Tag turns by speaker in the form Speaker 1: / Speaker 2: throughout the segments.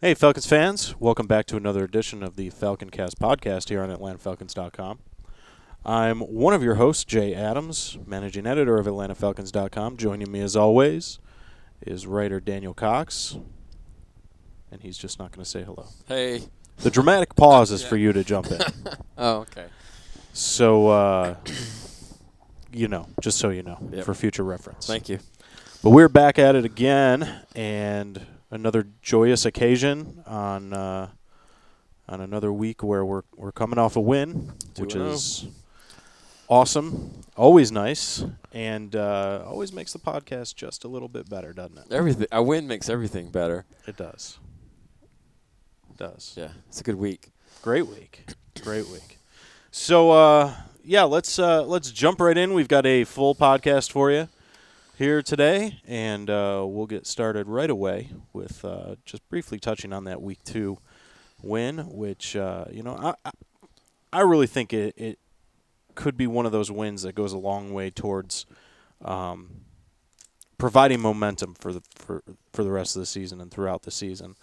Speaker 1: Hey, Falcons fans. Welcome back to another edition of the FalconCast podcast here on AtlantaFalcons.com. I'm one of your hosts, Jay Adams, managing editor of AtlantaFalcons.com. Joining me, as always, is writer Daniel Cox, and he's just not going to say hello.
Speaker 2: Hey.
Speaker 1: The dramatic pause is for you to jump in.
Speaker 2: Oh, okay.
Speaker 1: So, just so you know,
Speaker 2: Yep.
Speaker 1: for future reference.
Speaker 2: Thank you.
Speaker 1: But we're back at it again, and another joyous occasion on another week where we're coming off a win, which
Speaker 2: 2-0.
Speaker 1: is awesome, always nice, and always makes the podcast just a little bit better, doesn't it?
Speaker 2: Everything. A win makes everything better.
Speaker 1: It does. It does.
Speaker 2: Yeah, it's a good week.
Speaker 1: Great week. Great week. So let's jump right in. We've got a full podcast for you here today, and we'll get started right away with just briefly touching on that Week 2 win, which, I really think it could be one of those wins that goes a long way towards providing momentum for the rest of the season and throughout the season.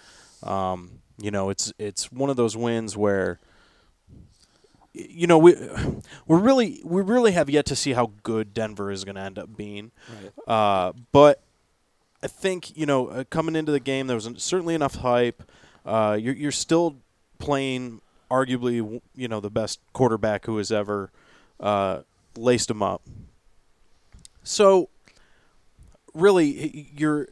Speaker 1: It's one of those wins where we really have yet to see how good Denver is going to end up being.
Speaker 2: Right.
Speaker 1: But I think coming into the game, there was certainly enough hype. You're still playing arguably the best quarterback who has ever laced him up. So really, your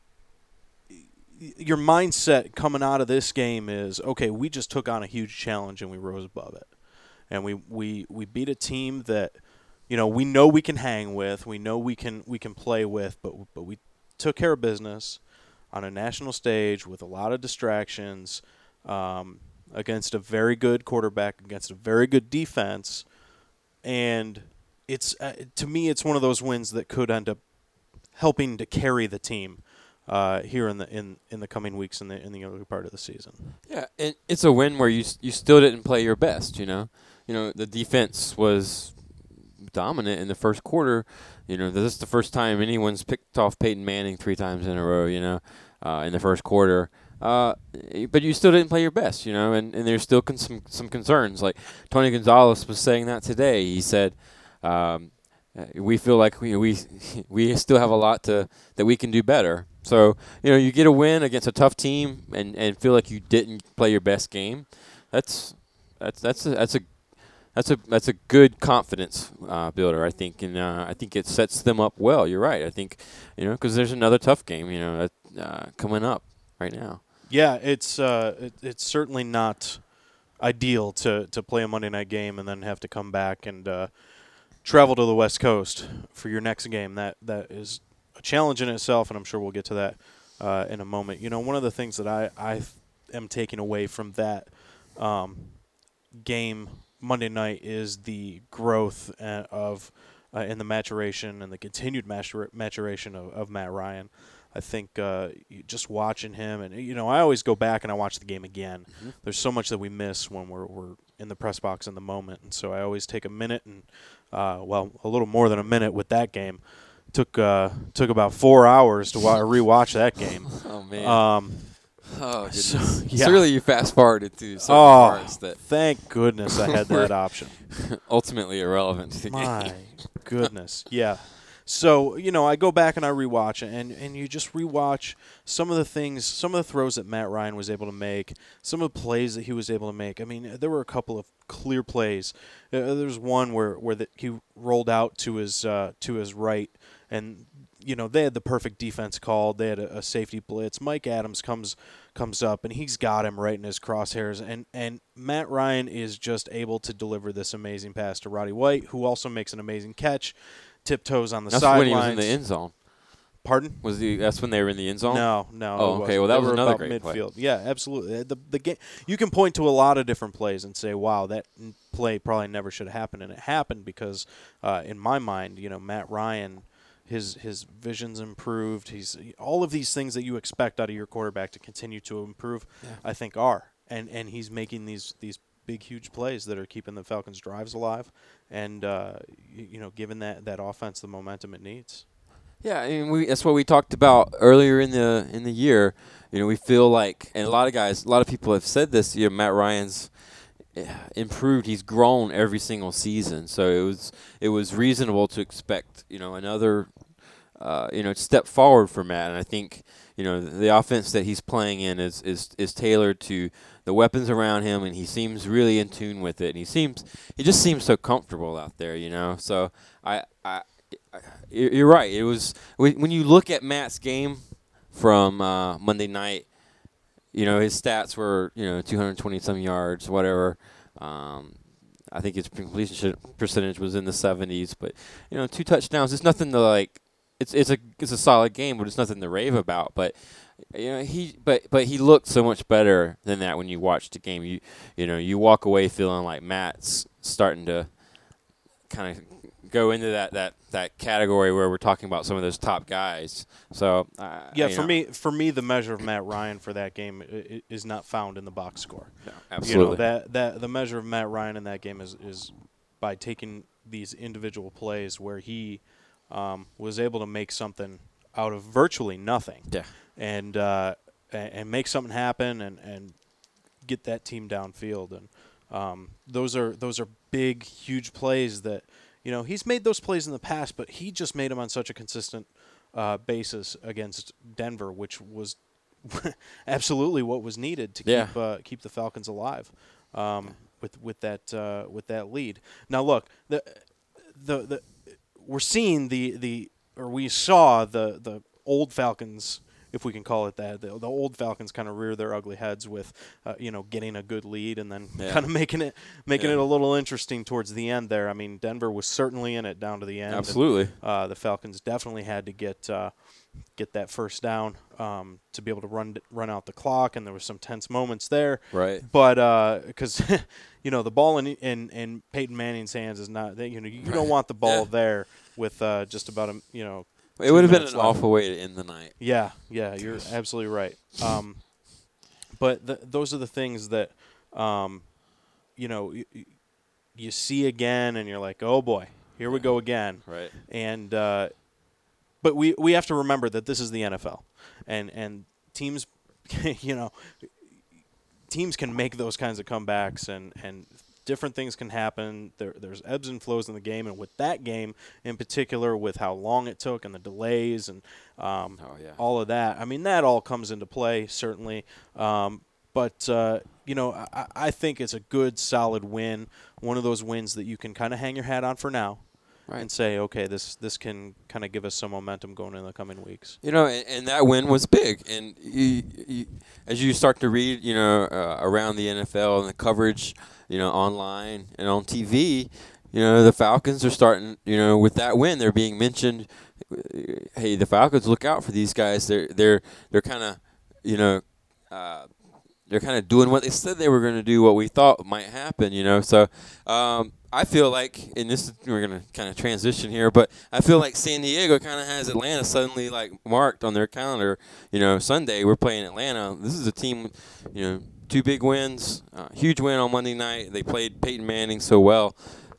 Speaker 1: mindset coming out of this game is, okay, we just took on a huge challenge and we rose above it. And we beat a team that, we know we can hang with, we know we can play with, but we took care of business on a national stage with a lot of distractions against a very good quarterback, against a very good defense, and it's to me it's one of those wins that could end up helping to carry the team here in the coming weeks in the early part of the season.
Speaker 2: Yeah, and it's a win where you still didn't play your best. The defense was dominant in the first quarter. This is the first time anyone's picked off Peyton Manning 3 times in a row. In the first quarter. But you still didn't play your best. And there's still some concerns. Like Tony Gonzalez was saying that today. He said, we feel like we still have a lot that we can do better. So you get a win against a tough team and feel like you didn't play your best game. That's a good confidence builder, I think, and I think it sets them up well. You're right. I think because there's another tough game coming up right now.
Speaker 1: Yeah, it's certainly not ideal to play a Monday night game and then have to come back and travel to the West Coast for your next game. That is a challenge in itself, and I'm sure we'll get to that in a moment. One of the things that I am taking away from that game Monday night is the growth of in the maturation and the continued maturation of Matt Ryan. I think just watching him, and I always go back and I watch the game again.
Speaker 2: Mm-hmm.
Speaker 1: There's so much that we miss when we're in the press box in the moment, and so I always take a minute and a little more than a minute with that game. Took about 4 hours to rewatch that game.
Speaker 2: Oh man. Oh goodness.
Speaker 1: Yeah.
Speaker 2: So really, you fast forwarded through certain parts that
Speaker 1: thank goodness I had that option.
Speaker 2: ultimately irrelevant to the game.
Speaker 1: My goodness, yeah. So, I go back and I rewatch it, and you just rewatch some of the things, some of the throws that Matt Ryan was able to make, some of the plays that he was able to make. I mean, there were a couple of clear plays. There's one where he rolled out to his right, and they had the perfect defense called. They had a safety blitz. Mike Adams comes up, and he's got him right in his crosshairs. And Matt Ryan is just able to deliver this amazing pass to Roddy White, who also makes an amazing catch, tiptoes on the sidelines.
Speaker 2: That's when he was in the end zone.
Speaker 1: Pardon?
Speaker 2: That's when they were in the end zone?
Speaker 1: No.
Speaker 2: Oh, okay. Well, that was another great
Speaker 1: midfield.
Speaker 2: play.
Speaker 1: Yeah, absolutely. The game. You can point to a lot of different plays and say, "Wow, that play probably never should have happened," and it happened because, in my mind, Matt Ryan, his vision's improved. He's all of these things that you expect out of your quarterback to continue to improve. Yeah. I think are, and he's making these big, huge plays that are keeping the Falcons' drives alive and, giving that offense the momentum it needs.
Speaker 2: Yeah, I mean, that's what we talked about earlier in the year. We feel like, and a lot of people have said this. Matt Ryan's improved. He's grown every single season, so it was reasonable to expect another step forward for Matt. And I think the offense that he's playing in is tailored to the weapons around him, and he seems really in tune with it. And he just seems so comfortable out there. So you're right. It was when you look at Matt's game from Monday night. His stats were 220 some yards, whatever. I think his completion percentage was in the 70s, but 2 touchdowns. It's nothing to like. It's a solid game, but it's nothing to rave about. But he looked so much better than that when you watch the game. You walk away feeling like Matt's starting to kind of go into that category where we're talking about some of those top guys. So
Speaker 1: for me, the measure of Matt Ryan for that game is not found in the box score.
Speaker 2: No, absolutely.
Speaker 1: That the measure of Matt Ryan in that game is by taking these individual plays where he was able to make something out of virtually nothing.
Speaker 2: Yeah.
Speaker 1: And make something happen and get that team downfield. And those are big, huge plays that. He's made those plays in the past, but he just made them on such a consistent basis against Denver, which was absolutely what was needed to keep the Falcons alive with that lead. Now, look, we're seeing we saw the old Falcons, if we can call it that, the old Falcons kind of rear their ugly heads with, getting a good lead and then kind of making it a little interesting towards the end there. I mean, Denver was certainly in it down to the end.
Speaker 2: Absolutely.
Speaker 1: And, the Falcons definitely had to get that first down to be able to run out the clock, and there were some tense moments there.
Speaker 2: Right.
Speaker 1: But because the ball in Peyton Manning's hands is not you don't want the ball there with just about
Speaker 2: it would have been an awful way to end the night.
Speaker 1: Yeah, you're absolutely right. But those are the things that, you see again, and you're like, oh boy, here we go again.
Speaker 2: Right.
Speaker 1: And but we have to remember that this is the NFL, and teams, teams can make those kinds of comebacks, and different things can happen. There's ebbs and flows in the game, and with that game in particular, with how long it took and the delays and all of that, I mean, that all comes into play, certainly. But I think it's a good, solid win, one of those wins that you can kind of hang your hat on for now. Right. And say, okay, this can kind of give us some momentum going in the coming weeks.
Speaker 2: And that win was big. And as you start to read, around the NFL and the coverage, online and on TV, the Falcons are starting, with that win, they're being mentioned. Hey, the Falcons, look out for these guys. They're kind of, they're kind of doing what they said they were going to do, what we thought might happen, So I feel like, and we're going to kind of transition here, but I feel like San Diego kind of has Atlanta suddenly like marked on their calendar. Sunday we're playing Atlanta. This is a team, 2 big wins, huge win on Monday night. They played Peyton Manning so well.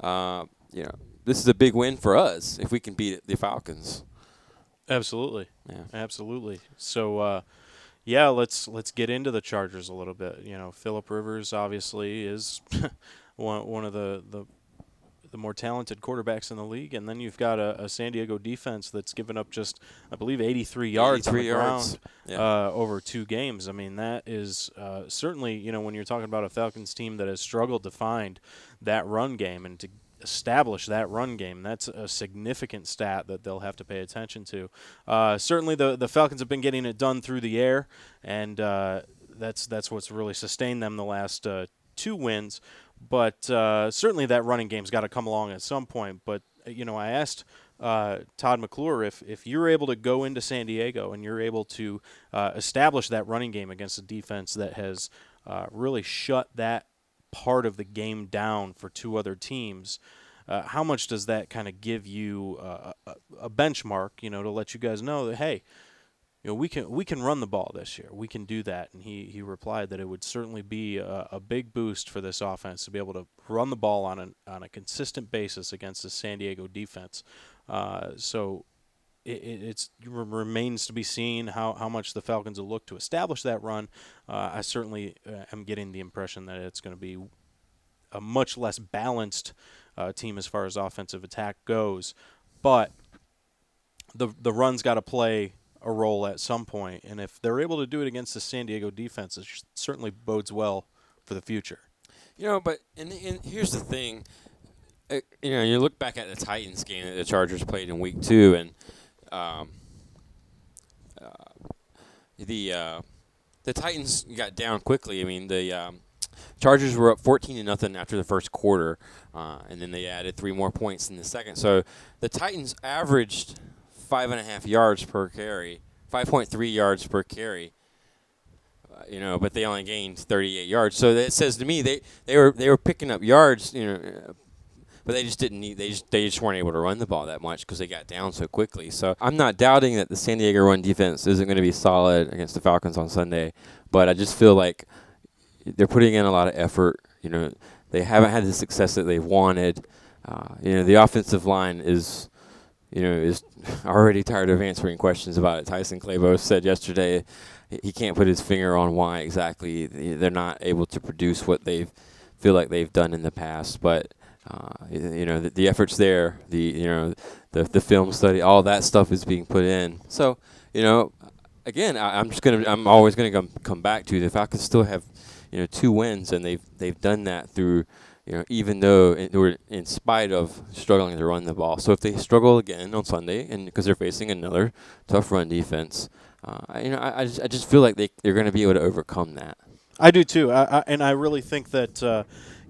Speaker 2: This is a big win for us if we can beat the Falcons.
Speaker 1: Absolutely.
Speaker 2: Yeah.
Speaker 1: Absolutely. So, let's get into the Chargers a little bit. Phillip Rivers obviously is one of the more talented quarterbacks in the league, and then you've got a San Diego defense that's given up just, I believe, 83 yards on the ground over 2 games. I mean, that is certainly, when you're talking about a Falcons team that has struggled to find that run game and to establish that run game, that's a significant stat that they'll have to pay attention to. Certainly the Falcons have been getting it done through the air, and that's what's really sustained them the last 2 wins. But certainly that running game's got to come along at some point. But, I asked Todd McClure if you're able to go into San Diego and you're able to establish that running game against a defense that has really shut that part of the game down for 2 other teams, how much does that kind of give you a benchmark, to let you guys know that, hey, we can run the ball this year. We can do that. And he replied that it would certainly be a big boost for this offense to be able to run the ball on a consistent basis against the San Diego defense. So, it remains to be seen how much the Falcons will look to establish that run. I certainly am getting the impression that it's going to be a much less balanced team as far as offensive attack goes, but the run's got to play a role at some point, and if they're able to do it against the San Diego defense, it certainly bodes well for the future.
Speaker 2: But and here's the thing. You look back at the Titans game that the Chargers played in Week 2, and the Titans got down quickly. I mean, the Chargers were up 14-0 after the first quarter, and then they added 3 more points in the second. So the Titans averaged 5.5 yards per carry, 5.3 yards per carry. But they only gained 38 yards. So that says to me they were picking up yards, but they just didn't need. They just weren't able to run the ball that much because they got down so quickly. So I'm not doubting that the San Diego run defense isn't going to be solid against the Falcons on Sunday, but I just feel like they're putting in a lot of effort. They haven't had the success that they've wanted. The offensive line is already tired of answering questions about it. Tyson Clabo said yesterday he can't put his finger on why exactly they're not able to produce what they feel like they've done in the past, but. The effort's there. The film study, all that stuff is being put in. So, again, I'm always gonna come back to the Falcons still have, 2 wins, and they've done that through, even though in spite of struggling to run the ball. So if they struggle again on Sunday, and because they're facing another tough run defense, I just feel like they're going to be able to overcome that.
Speaker 1: I do too, and I really think that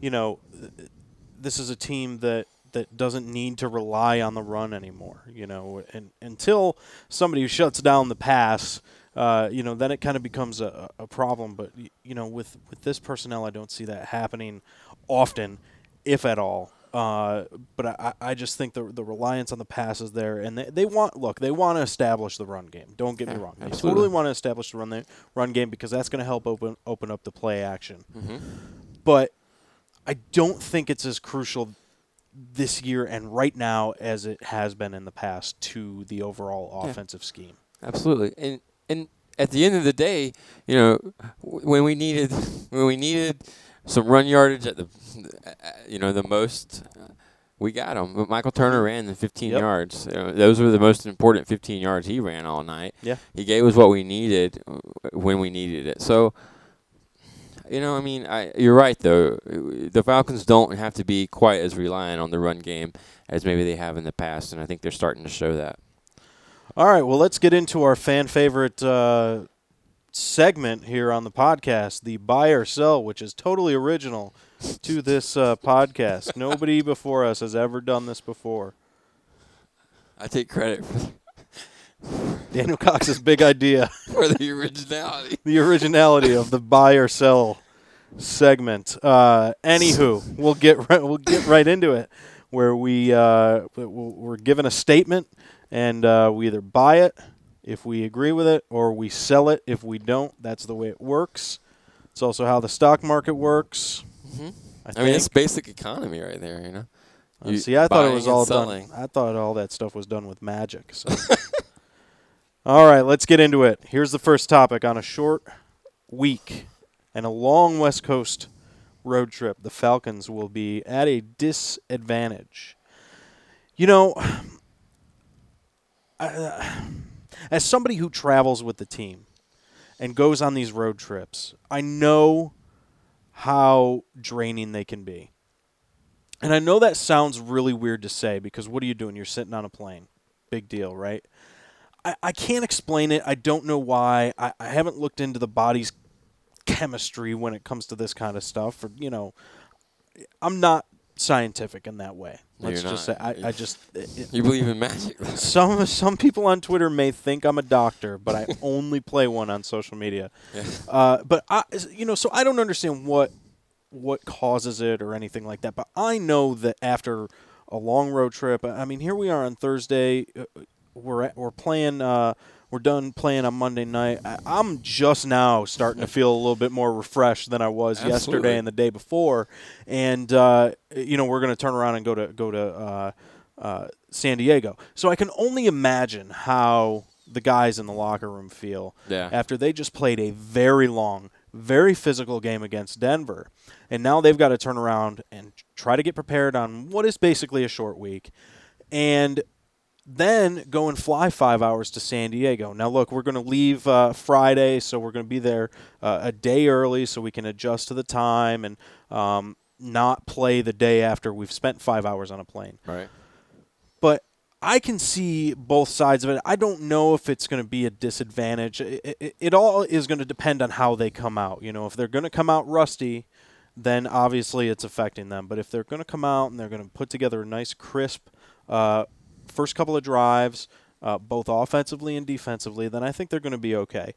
Speaker 1: this is a team that doesn't need to rely on the run anymore, and until somebody shuts down the pass, then it kind of becomes a problem. But, with this personnel, I don't see that happening often, if at all. But I just think the reliance on the pass is there, and they want to establish the run game. Don't get me wrong. They totally want to establish the run game because that's going to help open up the play action.
Speaker 2: Mm-hmm.
Speaker 1: But I don't think it's as crucial this year and right now as it has been in the past to the overall offensive scheme.
Speaker 2: Absolutely. And at the end of the day, when we needed some run yardage at the most, we got them. But Michael Turner ran the 15 yards. Those were the most important 15 yards he ran all night.
Speaker 1: Yeah.
Speaker 2: He gave us what we needed when we needed it. So, you're right, though. The Falcons don't have to be quite as reliant on the run game as maybe they have in the past, and I think they're starting to show that.
Speaker 1: All right, well, let's get into our fan favorite segment here on the podcast, the buy or sell, which is totally original to this podcast. Nobody before us has ever done this before.
Speaker 2: I take credit for
Speaker 1: Daniel Cox's big idea.
Speaker 2: For the originality.
Speaker 1: The originality of the buy or sell segment. Anywho, we'll get right into it, where we're given a statement, and we either buy it if we agree with it, or we sell it if we don't. That's the way it works. It's also how the stock market works.
Speaker 2: Mm-hmm. I mean, it's basic economy right there,
Speaker 1: See, I thought it was all
Speaker 2: selling.
Speaker 1: done. I thought all that stuff was done with magic. So. All right, let's get into it. Here's the first topic. On a short week and a long West Coast road trip, the Falcons will be at a disadvantage. As somebody who travels with the team and goes on these road trips, I know how draining they can be. And I know that sounds really weird to say because what are you doing? You're sitting on a plane. Big deal, right? I can't explain it. I don't know why. I haven't looked into the body's chemistry when it comes to this kind of stuff. I'm not scientific in that way. Let's just say I just
Speaker 2: you believe in magic.
Speaker 1: Some people on Twitter may think I'm a doctor, but I only play one on social media.
Speaker 2: Yeah.
Speaker 1: But so I don't understand what causes it or anything like that. But I know that after a long road trip, I mean, here we are on Thursday. We're playing. We're done playing on Monday night. I'm just now starting to feel a little bit more refreshed than I was yesterday and the day before. And we're going to turn around and go to San Diego. So I can only imagine how the guys in the locker room feel after they just played a very long, very physical game against Denver. And now they've got to turn around and try to get prepared on what is basically a short week. And then go and fly 5 hours to San Diego. Now, look, we're going to leave Friday, so we're going to be there a day early so we can adjust to the time and not play the day after we've spent 5 hours on a plane.
Speaker 2: Right.
Speaker 1: But I can see both sides of it. I don't know if it's going to be a disadvantage. It all is going to depend on how they come out. You know, if they're going to come out rusty, then obviously it's affecting them. But if they're going to come out and they're going to put together a nice, crisp first couple of drives, both offensively and defensively, then I think they're going to be okay.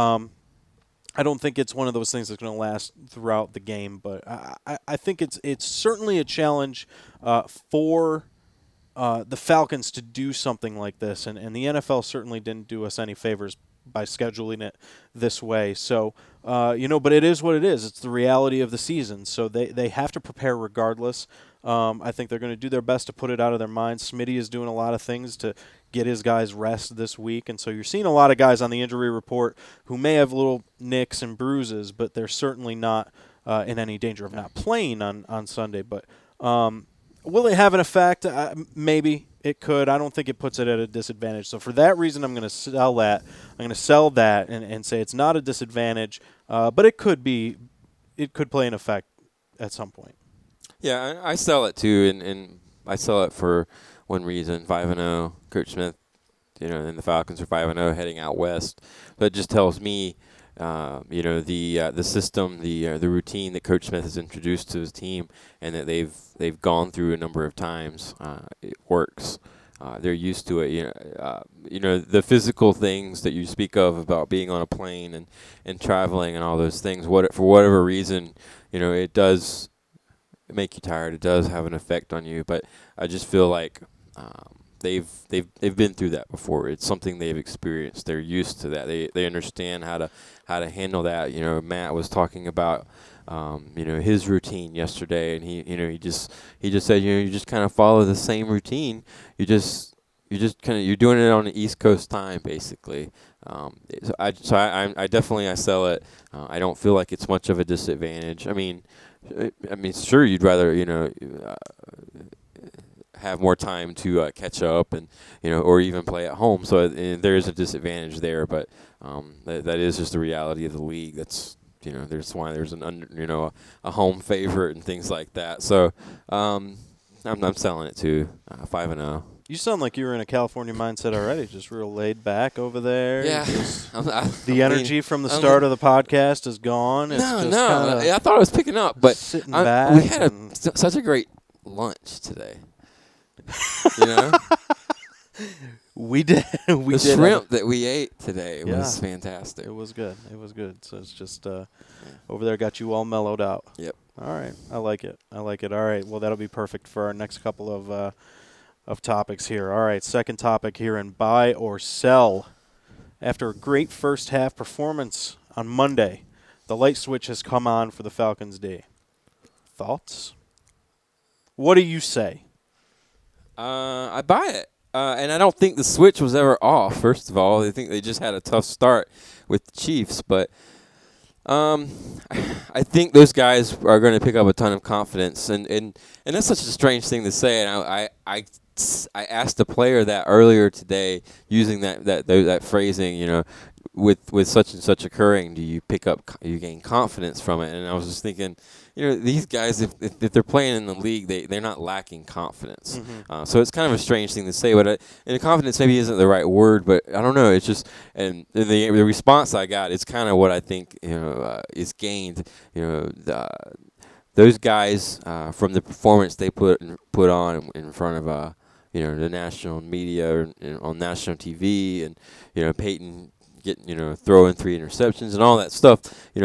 Speaker 1: I don't think it's one of those things that's going to last throughout the game, but I think it's certainly a challenge for the Falcons to do something like this, and the NFL certainly didn't do us any favors by scheduling it this way. So, but it is what it is. It's the reality of the season, so they have to prepare regardless. I think they're going to do their best to put it out of their minds. Smitty is doing a lot of things to get his guys rest this week, and so you're seeing a lot of guys on the injury report who may have little nicks and bruises, but they're certainly not in any danger of not playing on Sunday. But will it have an effect? Maybe it could. I don't think it puts it at a disadvantage. So for that reason, I'm going to sell that. I'm going to sell that and say it's not a disadvantage, but it could be. It could play an effect at some point.
Speaker 2: Yeah, I sell it too, and I sell it for one reason: 5-0. Coach Smith, and the Falcons are 5-0 heading out west. That just tells me, the system, the routine that Coach Smith has introduced to his team, and that they've gone through a number of times. It works. They're used to it. The physical things that you speak of about being on a plane and traveling and all those things. For whatever reason, it does make you tired. It does have an effect on you. But I just feel like they've been through that before. It's something they've experienced. They're used to that. They understand how to handle that. Matt was talking about his routine yesterday, and he just said you just kind of follow the same routine. You're doing it on the East Coast time basically. So I definitely sell it. I don't feel like it's much of a disadvantage. I mean, sure, you'd rather have more time to catch up and or even play at home. So there is a disadvantage there, but that is just the reality of the league. That's there's why there's a home favorite and things like that. So I'm selling it too. 5-0.
Speaker 1: You sound like you were in a California mindset already, just real laid back over there.
Speaker 2: Yeah.
Speaker 1: The energy from the start of the podcast is gone. It's
Speaker 2: I thought I was picking up, but
Speaker 1: sitting back.
Speaker 2: We had such a great lunch today.
Speaker 1: We did.
Speaker 2: The shrimp that we ate today was fantastic.
Speaker 1: It was good. So it's just over there got you all mellowed out.
Speaker 2: Yep.
Speaker 1: All right. I like it. All right. Well, that'll be perfect for our next couple of topics here. All right. Second topic here in buy or sell. After a great first half performance on Monday, the light switch has come on for the Falcons D. Thoughts? What do you say?
Speaker 2: I buy it. And I don't think the switch was ever off, first of all. I think they just had a tough start with the Chiefs. But I think those guys are going to pick up a ton of confidence. And that's such a strange thing to say. And I asked the player that earlier today using that phrasing, with such and such occurring, do you gain confidence from it? And I was just thinking, these guys, if they're playing in the league, they're not lacking confidence. Mm-hmm. So it's kind of a strange thing to say, but and confidence maybe isn't the right word, but I don't know. It's just, and the response I got is kind of what I think is gained. Those guys from the performance they put on in front of the national media on national TV, and Peyton throwing 3 interceptions and all that stuff.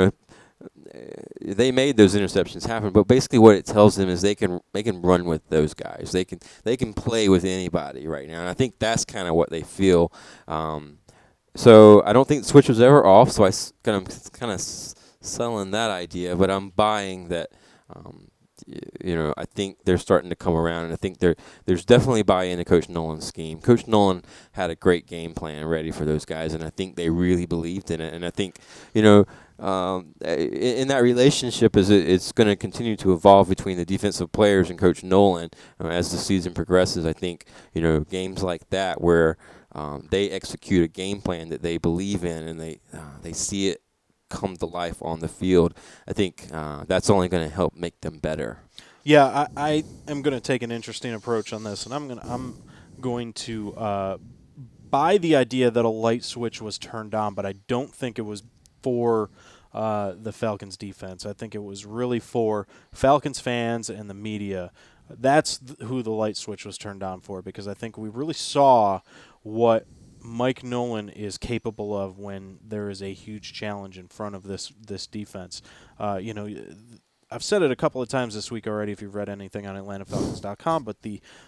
Speaker 2: They made those interceptions happen, but basically what it tells them is they can run with those guys. They can play with anybody right now, and I think that's kind of what they feel. So I don't think the switch was ever off. So I'm kind of selling that idea, but I'm buying that I think they're starting to come around, and I think there's definitely buy-in to Coach Nolan's scheme. Coach Nolan had a great game plan ready for those guys, and I think they really believed in it. And I think, in that relationship, it's going to continue to evolve between the defensive players and Coach Nolan as the season progresses. I think, games like that where they execute a game plan that they believe in, and they see it come to life on the field. I think that's only going to help make them better.
Speaker 1: Yeah, I am going to take an interesting approach on this, and I'm going to buy the idea that a light switch was turned on, but I don't think it was for the Falcons defense. I think it was really for Falcons fans and the media. That's who the light switch was turned on for, because I think we really saw what Mike Nolan is capable of when there is a huge challenge in front of this defense. I've said it a couple of times this week already if you've read anything on AtlantaFalcons.com, but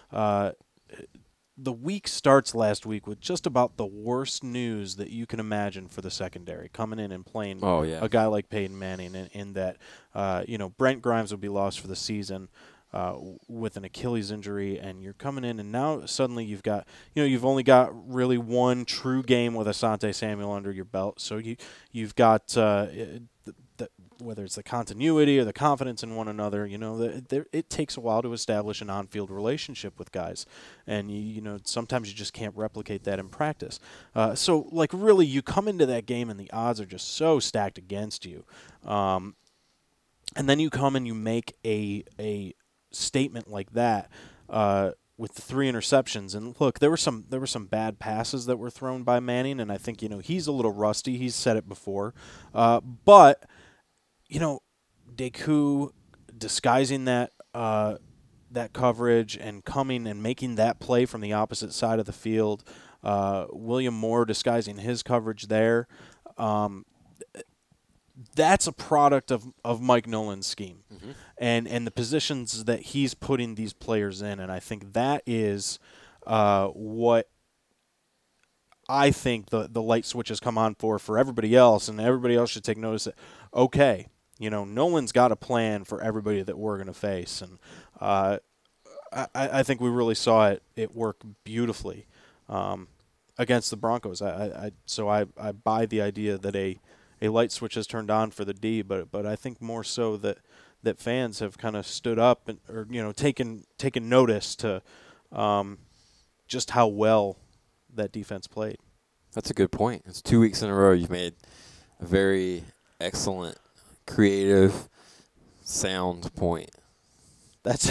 Speaker 1: the week starts last week with just about the worst news that you can imagine for the secondary, coming in and playing a guy like Peyton Manning, in that Brent Grimes will be lost for the season with an Achilles injury, and you're coming in, and now suddenly you've only got really one true game with Asante Samuel under your belt, so you've got whether it's the continuity or the confidence in one another, it takes a while to establish an on-field relationship with guys, and sometimes you just can't replicate that in practice. So really, you come into that game and the odds are just so stacked against you, and then you come and you make a statement like that with the 3 interceptions. And look, there were some bad passes that were thrown by Manning, and I think he's a little rusty. He's said it before, but Deku disguising that coverage and coming and making that play from the opposite side of the field. William Moore disguising his coverage there. That's a product of Mike Nolan's scheme, and the positions that he's putting these players in, and I think that is what I think the light switches come on for everybody else, and everybody else should take notice that, okay, Nolan's got a plan for everybody that we're going to face, and I think we really saw it work beautifully against the Broncos. So I buy the idea that a light switch has turned on for the D, but I think more so that fans have kind of stood up or taken notice to just how well that defense played.
Speaker 2: That's a good point. It's 2 weeks in a row you've made a very excellent, creative, sound point.
Speaker 1: That's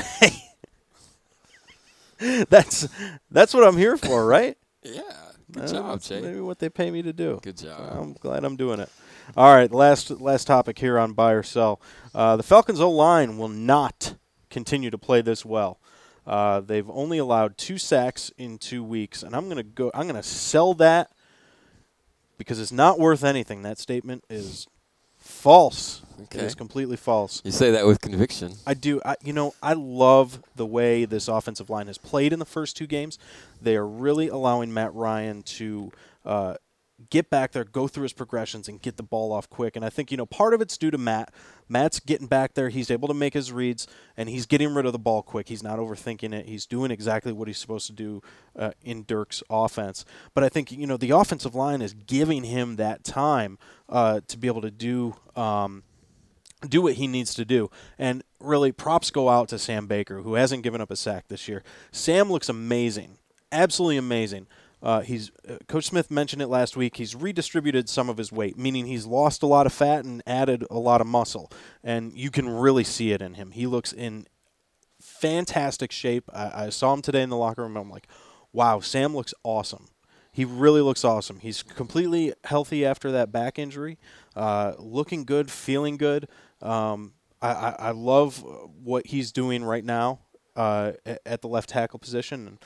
Speaker 1: what I'm here for, right?
Speaker 2: Yeah. Good job, Jay.
Speaker 1: Maybe what they pay me to do.
Speaker 2: Good job.
Speaker 1: I'm glad I'm doing it. All right, last topic here on buy or sell. The Falcons' O-line will not continue to play this well. They've only allowed 2 sacks in 2 weeks, and I'm gonna sell that because it's not worth anything. That statement is false.
Speaker 2: Okay.
Speaker 1: It is completely false.
Speaker 2: You say that with conviction.
Speaker 1: I do. I love the way this offensive line has played in the first 2 games. They are really allowing Matt Ryan to get back there, go through his progressions, and get the ball off quick. And I think, part of it's due to Matt. Matt's getting back there. He's able to make his reads, and he's getting rid of the ball quick. He's not overthinking it. He's doing exactly what he's supposed to do in Dirk's offense. But I think, the offensive line is giving him that time to be able to do what he needs to do. And really, props go out to Sam Baker, who hasn't given up a sack this year. Sam looks amazing, absolutely amazing. Coach Smith mentioned it last week. He's redistributed some of his weight, meaning he's lost a lot of fat and added a lot of muscle, and you can really see it in him. He looks in fantastic shape. I saw him today in the locker room, and I'm like, wow, Sam looks awesome. He really looks awesome. He's completely healthy after that back injury, looking good, feeling good. I love what he's doing right now at the left tackle position.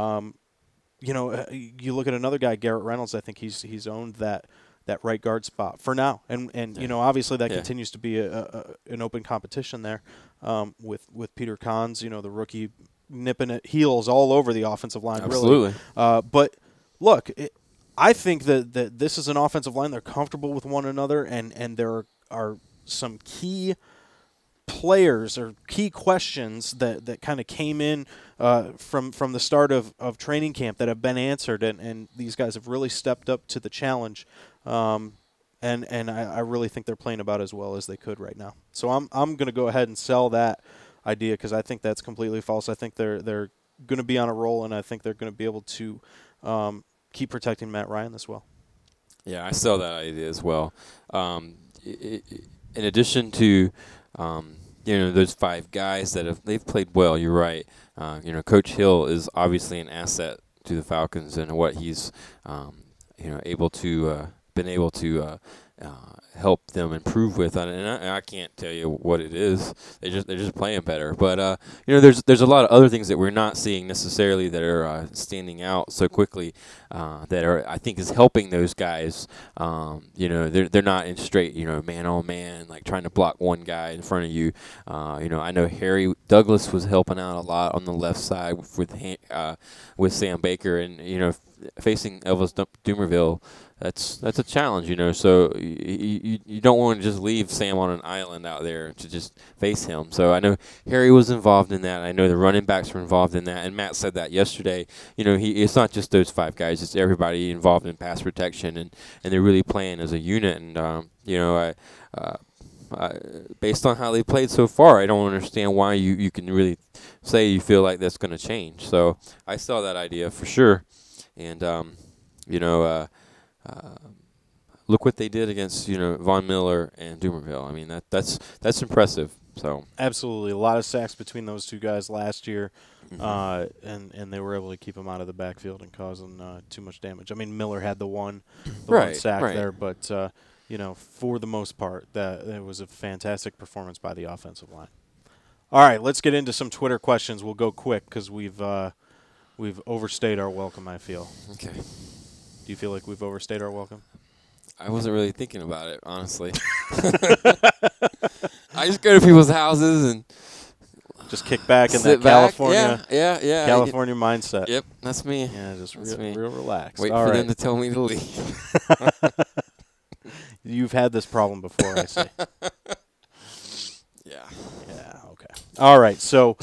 Speaker 1: You look at another guy, Garrett Reynolds. I think he's owned that right guard spot for now, and obviously that continues to be an open competition there with Peter Kahns, the rookie nipping at heels all over the offensive line.
Speaker 2: Absolutely.
Speaker 1: Really. But look, I think that this is an offensive line. They're comfortable with one another, and there are some key players or key questions that kind of came in from the start of training camp that have been answered, and these guys have really stepped up to the challenge. And I really think they're playing about as well as they could right now. So I'm going to go ahead and sell that idea because I think that's completely false. I think they're going to be on a roll, and I think they're going to be able to keep protecting Matt Ryan as well.
Speaker 2: Yeah, I sell that idea as well. In addition to those 5 guys they've played well. You're right. Coach Hill is obviously an asset to the Falcons and what he's been able to help them improve with. And I can't tell you what it is. They're just playing better. But there's a lot of other things that we're not seeing necessarily that are standing out so quickly that are, I think, is helping those guys. They're not in straight man on man, like trying to block one guy in front of you. I know Harry Douglas was helping out a lot on the left side with Sam Baker, and facing Elvis Dumervil. That's a challenge, so you don't want to just leave Sam on an island out there to just face him. So I know Harry was involved in that. I know the running backs were involved in that, and Matt said that yesterday. It's not just those 5 guys; it's everybody involved in pass protection, and they're really playing as a unit. And based on how they played so far, I don't understand why you can really say you feel like that's going to change. So I saw that idea for sure, and look what they did against Von Miller and Dumervil. I mean that's impressive. So
Speaker 1: absolutely, a lot of sacks between those 2 guys last year,
Speaker 2: mm-hmm.
Speaker 1: and they were able to keep them out of the backfield and cause them too much damage. I mean, Miller had the one sack there, but for the most part, that it was a fantastic performance by the offensive line. All right, let's get into some Twitter questions. We'll go quick because we've overstayed our welcome, I feel.
Speaker 2: Okay.
Speaker 1: Do you feel like we've overstayed our welcome?
Speaker 2: I wasn't really thinking about it, honestly. I just go to people's houses and
Speaker 1: just kick back in that California,
Speaker 2: yeah,
Speaker 1: California mindset.
Speaker 2: Yep, that's me.
Speaker 1: Yeah, just real relaxed.
Speaker 2: Wait for them to tell me to leave.
Speaker 1: You've had this problem before, I see.
Speaker 2: Yeah.
Speaker 1: Yeah. Okay. All right. So,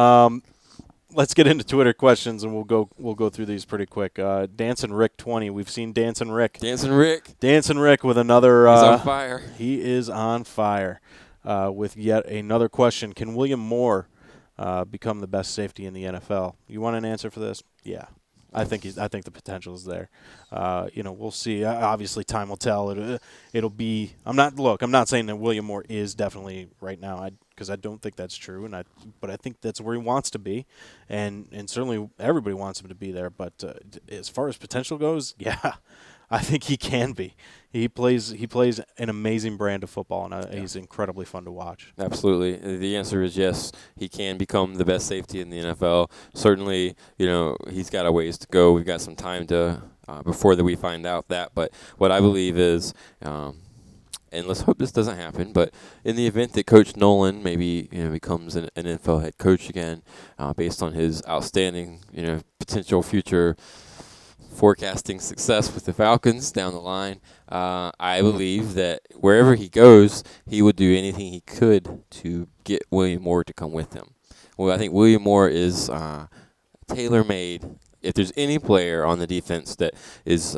Speaker 1: let's get into Twitter questions, and we'll go through these pretty quick. Dancing Rick 20. We've seen Dancing Rick with another.
Speaker 2: He's on fire.
Speaker 1: He is on fire with yet another question. Can William Moore become the best safety in the NFL? You want an answer for this? Yeah. I think the potential is there. We'll see. Obviously, time will tell. It'll be. I'm not saying that William Moore is definitely right now, because I don't think that's true. But I think that's where he wants to be, and certainly everybody wants him to be there. But as far as potential goes, yeah, I think he can be. He plays an amazing brand of football, and he's incredibly fun to watch.
Speaker 2: Absolutely. The answer is yes. He can become the best safety in the NFL. Certainly, he's got a ways to go. We've got some time to before that we find out that. But what I believe is, and let's hope this doesn't happen, but in the event that Coach Nolan maybe becomes an NFL head coach again, based on his outstanding potential future forecasting success with the Falcons down the line, I believe that wherever he goes, he would do anything he could to get William Moore to come with him. Well, I think William Moore is tailor-made. If there's any player on the defense that is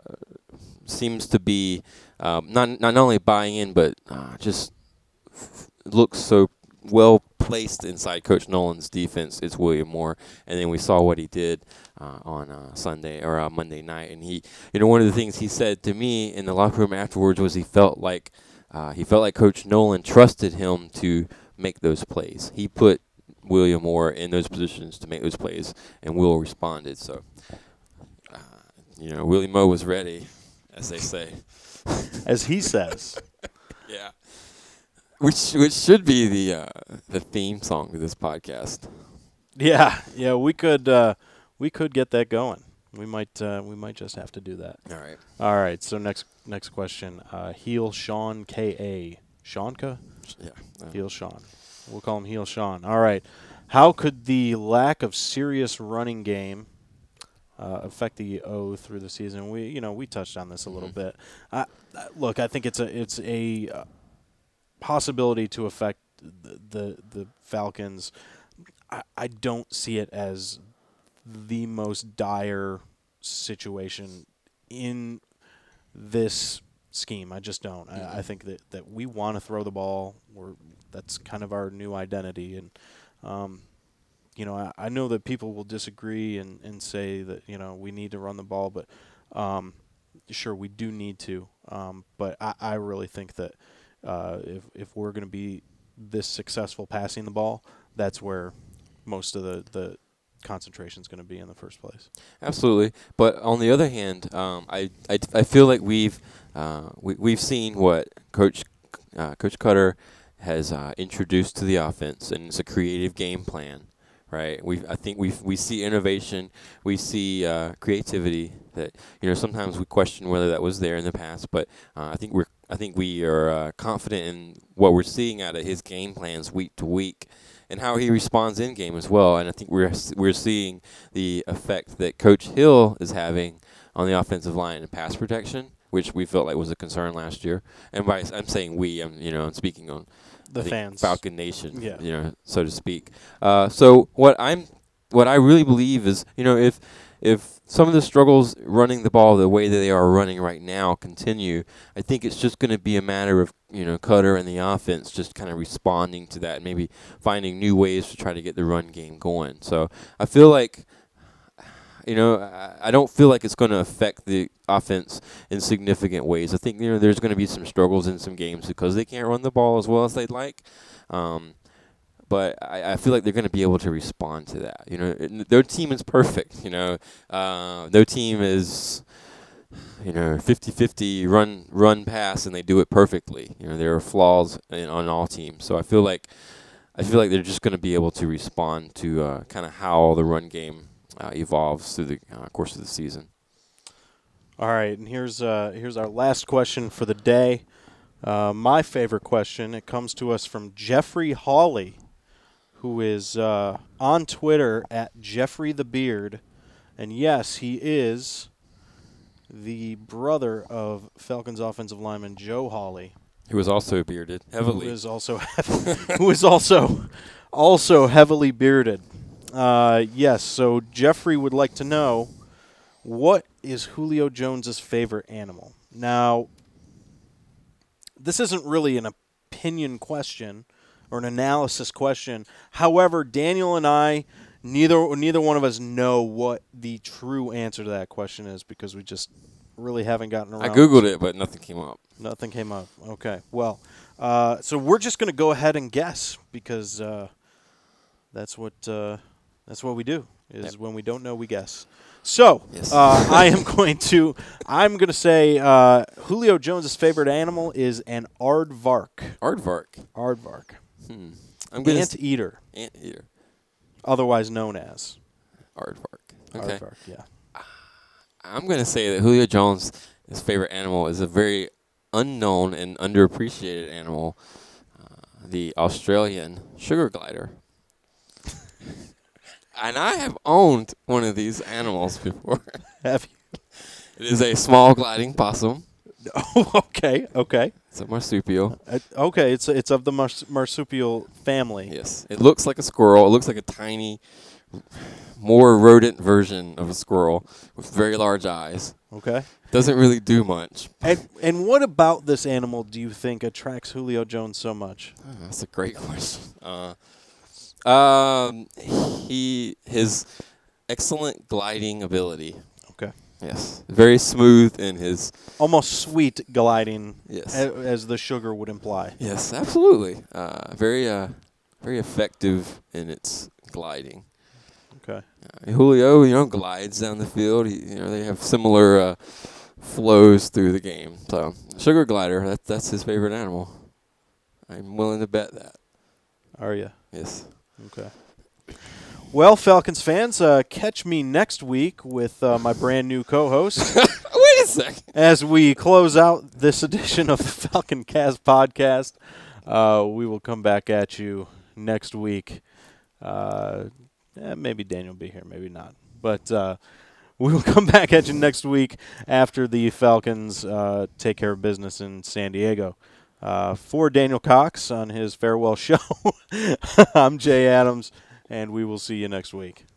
Speaker 2: seems to be not only buying in, but just looks so well placed inside Coach Nolan's defense, it's William Moore. And then we saw what he did on Sunday or Monday night. And he, one of the things he said to me in the locker room afterwards was he felt like Coach Nolan trusted him to make those plays. He put William Moore in those positions to make those plays, and Will responded. So, Willie Moe was ready, as they say.
Speaker 1: As he says.
Speaker 2: Yeah. Which should be the theme song of this podcast.
Speaker 1: Yeah, we could get that going. We might just have to do that. All right. So next question. Heel Sean K.A. Seanka?
Speaker 2: Yeah.
Speaker 1: Heel Sean. We'll call him Heel Sean. All right. How could the lack of serious running game affect the O through the season? We touched on this a little bit. Look, I think it's a possibility to affect the Falcons, I don't see it as the most dire situation in this scheme. I just don't. I think that we want to throw the ball. That's kind of our new identity. And, I know that people will disagree and say that, we need to run the ball. But, sure, we do need to. But I really think that if we're going to be this successful passing the ball, that's where most of the concentration is going to be in the first place.
Speaker 2: Absolutely, but on the other hand, I feel like we've seen what Coach Cutter has introduced to the offense, and it's a creative game plan, right? I think we see innovation, we see creativity that sometimes we question whether that was there in the past, but I think we are confident in what we're seeing out of his game plans week to week, and how he responds in game as well. And I think we're seeing the effect that Coach Hill is having on the offensive line and pass protection, which we felt like was a concern last year. And I'm saying I'm speaking on
Speaker 1: the fans,
Speaker 2: Falcon Nation,
Speaker 1: yeah.
Speaker 2: So to speak. So what I really believe is, if some of the struggles running the ball the way that they are running right now continue, I think it's just going to be a matter of, Cutter and the offense just kind of responding to that and maybe finding new ways to try to get the run game going. So I feel like, I don't feel like it's going to affect the offense in significant ways. I think, there's going to be some struggles in some games because they can't run the ball as well as they'd like. But I feel like they're going to be able to respond to that. Their team is perfect. Their team is, 50-50 run pass, and they do it perfectly. There are flaws on all teams. So I feel like they're just going to be able to respond to kind of how the run game evolves through the course of the season.
Speaker 1: All right, and here's our last question for the day. My favorite question. It comes to us from Jeffrey Hawley, who is on Twitter at Jeffrey the Beard. And yes, he is the brother of Falcons offensive lineman Joe Hawley.
Speaker 2: Who was also bearded heavily.
Speaker 1: Who is also heavily bearded. Yes, so Jeffrey would like to know, what is Julio Jones's favorite animal? Now, this isn't really an opinion question or an analysis question. However, Daniel and I, neither one of us know what the true answer to that question is because we just really haven't gotten around.
Speaker 2: I Googled it, but nothing came up.
Speaker 1: Nothing came up. Okay. Well, so we're just going to go ahead and guess because that's what we do. Is when we don't know, we guess. So
Speaker 2: yes.
Speaker 1: I'm going to say Julio Jones' favorite animal is an aardvark. Aardvark. Anteater.
Speaker 2: Anteater.
Speaker 1: Otherwise known as
Speaker 2: aardvark. Okay.
Speaker 1: Aardvark, yeah.
Speaker 2: I'm going to say that Julio Jones' favorite animal is a very unknown and underappreciated animal, the Australian sugar glider. And I have owned one of these animals before.
Speaker 1: Have you?
Speaker 2: It is a small gliding possum.
Speaker 1: Oh, okay.
Speaker 2: It's a marsupial.
Speaker 1: Okay, it's of the marsupial family.
Speaker 2: Yes. It looks like a squirrel. It looks like a tiny, more rodent version of a squirrel with very large eyes.
Speaker 1: Okay.
Speaker 2: Doesn't really do much.
Speaker 1: And what about this animal do you think attracts Julio Jones so much?
Speaker 2: Oh, that's a great question. His excellent gliding ability.
Speaker 1: Okay.
Speaker 2: Yes. Very smooth in his...
Speaker 1: Almost sweet gliding,
Speaker 2: yes,
Speaker 1: as the sugar would imply.
Speaker 2: Yes, absolutely. Very effective in its gliding.
Speaker 1: Okay.
Speaker 2: Julio, glides down the field. They have similar flows through the game. So, sugar glider, that's his favorite animal. I'm willing to bet that.
Speaker 1: Are you?
Speaker 2: Yes.
Speaker 1: Okay. Well, Falcons fans, catch me next week with my brand new co-host.
Speaker 2: Wait a second.
Speaker 1: As we close out this edition of the Falcon Cast podcast, we will come back at you next week. Maybe Daniel will be here, maybe not. But we will come back at you next week after the Falcons take care of business in San Diego. For Daniel Cox on his farewell show, I'm Jay Adams, and we will see you next week.